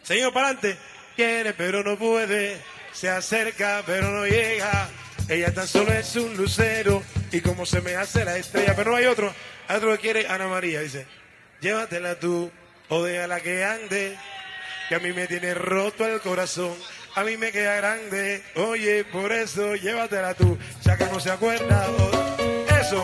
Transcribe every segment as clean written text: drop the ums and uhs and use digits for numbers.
Señor, para adelante. Quiere, pero no puede. Se acerca, pero no llega. Ella tan solo es un lucero. Y como se me hace la estrella. Pero no hay otro. Hay otro que quiere Ana María. Dice, llévatela tú o déjala que ande. Que a mí me tiene roto el corazón. A mí me queda grande. Oye, por eso llévatela tú. Ya que no se acuerda. Eso.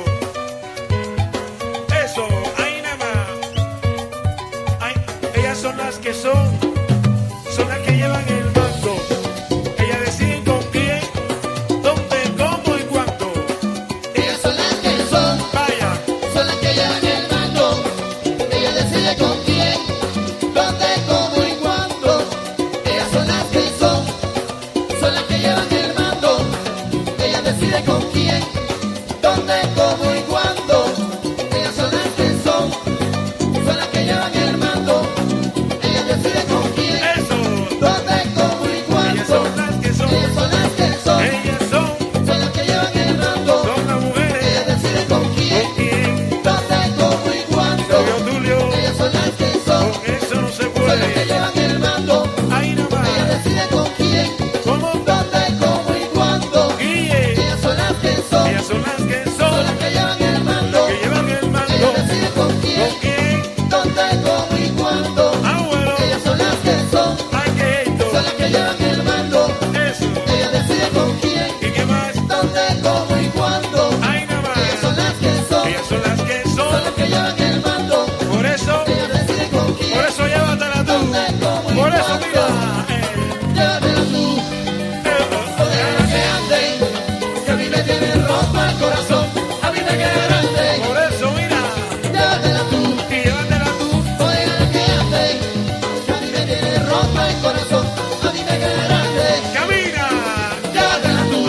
Eso. Ahí nada más. Ay, ellas son las que son. Son las que llevan el mando. Ellas deciden con quién, dónde, cómo y cuándo. Ellas son las que son. Vaya. Son las que llevan el mando. Ella decide con quién, dónde, cómo y cuándo. Ellas son las que son. Son las que llevan el mando. Ella decide con quién, dónde, cómo y cuándo. Ellas son las que son. Son las que llevan el mando. Ella decide con quién. ¿Dónde, cómo y cuándo? Ellas son las que son. Ellas son las que son. Ellas son. Son las que llevan el mando. Son las mujeres. Ella decide con quién. ¿Con quién? ¿Dónde, cómo y cuándo? Tulio. Ellas son las que son. Con eso no se Son las que puede. llevan el mando. Ahí nada más. Ella decide con quién. ¿Cómo? ¿Dónde, cómo y cuándo? Guille. Ellas son las que son. Ellas son las que Son son. las que llevan el mando. Que llevan el Ella mando. decide con quién. ¿Con quién? ¿Dónde, cómo y cuándo? Abuelo. Ellas son las que son. Ay, que esto. Son las que llevan el mando. Eso. Ella decide con quién, ¿Y qué más? dónde, cómo y cuándo. Ahí nada más. Ellas son las que son. Ellas son las que Son las son. que llevan el mando. Por eso. Ella decide con quién, Por eso llévatela tú. dónde, cómo y Por eso cuándo. mira. Llévatela tú, o déjala que ande. Que a mí me tiene roto el corazón. A mí me queda grande. Por eso mira. Llévatela tú, Y llévatela tú. o déjala que ande. Que a mí me tiene roto el corazón. A mí me queda grande. Camina. Llévatela tú.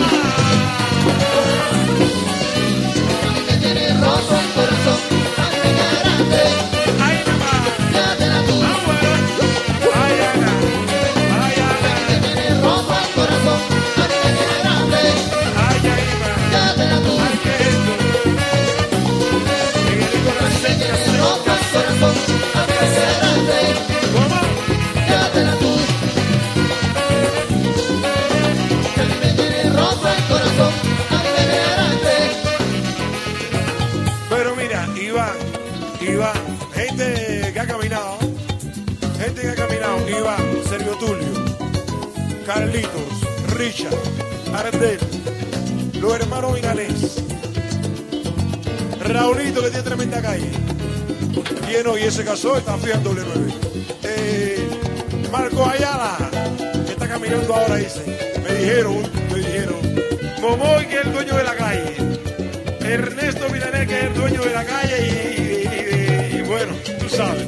Me tiene roto el corazón, a mí me queda grande. Ahí nada más. Llévatela tú. Ay, Ana. Ay, Ana. Me tiene roto el corazón, a mí me queda grande. Ay, Ana. Llévatela tú. Ay, que esto. Miguelito Me Rosete. tiene roto el corazón, a mí me queda grande. ¿Cómo? Llévatela tú. Que a mí me tiene roto el corazón, a mí me queda grande. Pero mira, Iván, gente que ha caminado, Iván, Sergio Tulio, Carlitos, Richard, Ardel, los hermanos Vinalés, Raulito que tiene tremenda calle, lleno y ese casó, está fijando doble 9. Marco Ayala, que está caminando ahora, dice, me dijeron, Momoy que es el dueño de la calle. Ernesto Milanés, que es el dueño de la calle y bueno, tú sabes.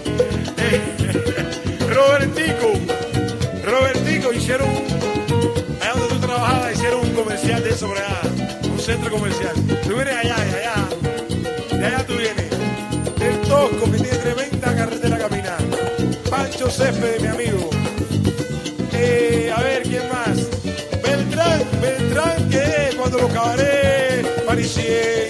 Robertico, hicieron allá donde tú trabajabas, hicieron un comercial de eso, un centro comercial. Tú vienes allá, de allá tú vienes. El Tosco, que tiene tremenda carretera a caminar. Pancho Césped, mi amigo. A ver, ¿quién más? Beltrán, que es cuando los cabarets, Parisier.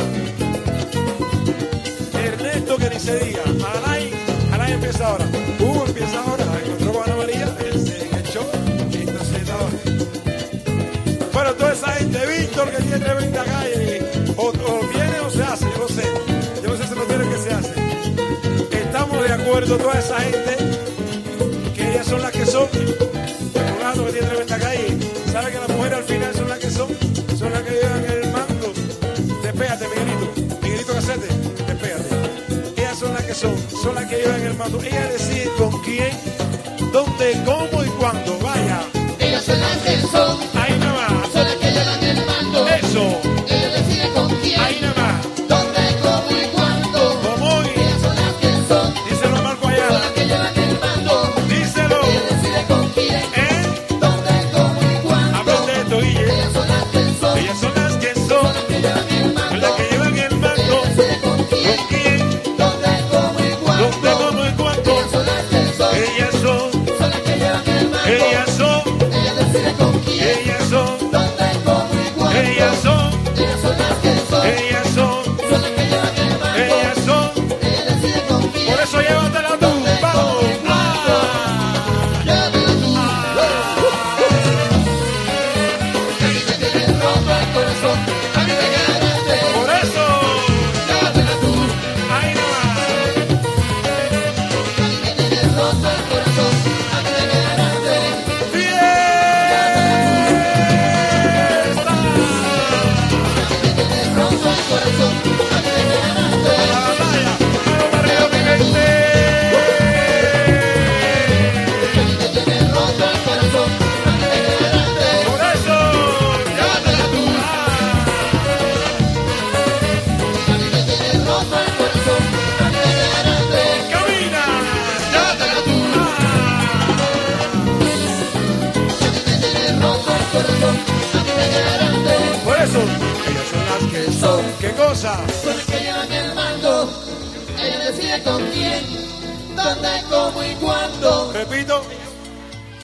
Ernesto, que ni se diga. Alain empieza ahora. Hugo empieza ahora. Encontró con Ana María en el show. Entonces estaba. Bueno, toda esa gente, Víctor, que tiene tremenda calle. O viene o se hace, yo no sé. Yo no sé si no tiene que se hace. Estamos de acuerdo, toda esa gente, que ellas son las que son. Fulano que tiene tremenda calle. ¿Sabe que las mujeres al final son las que son? Son las que llevan el mando. Despégate, Miguelito Casete, despégate. Ellas son las que son las que llevan el mando. Ellas deciden con quién, dónde, cómo y cuándo. Vaya. Ellas son las que son. Ahí nada más. Son las que llevan el mando. Eso. Ella decide con quién, Ahí nada más. dónde, cómo y cuándo. Como hoy. Ellas son las que son. Díselo, Marco Son Ayala. las que llevan el mando. Díselo. Ella decide con quién, dónde, cómo y cuándo. Háblate de esto, Guille. Ellas son las que son. Ellas son las que Son son. las que llevan el Son mando. las que llevan el mando. Ella decide con quién, ¿Con quién? dónde, cómo y ¿Dónde, cuándo. cómo y cuándo? Ellas son las que son. Ellas son. Son las que llevan el cosa. Son las que llevan el mando. Ella decide con quién, dónde, cómo y cuándo. Repito.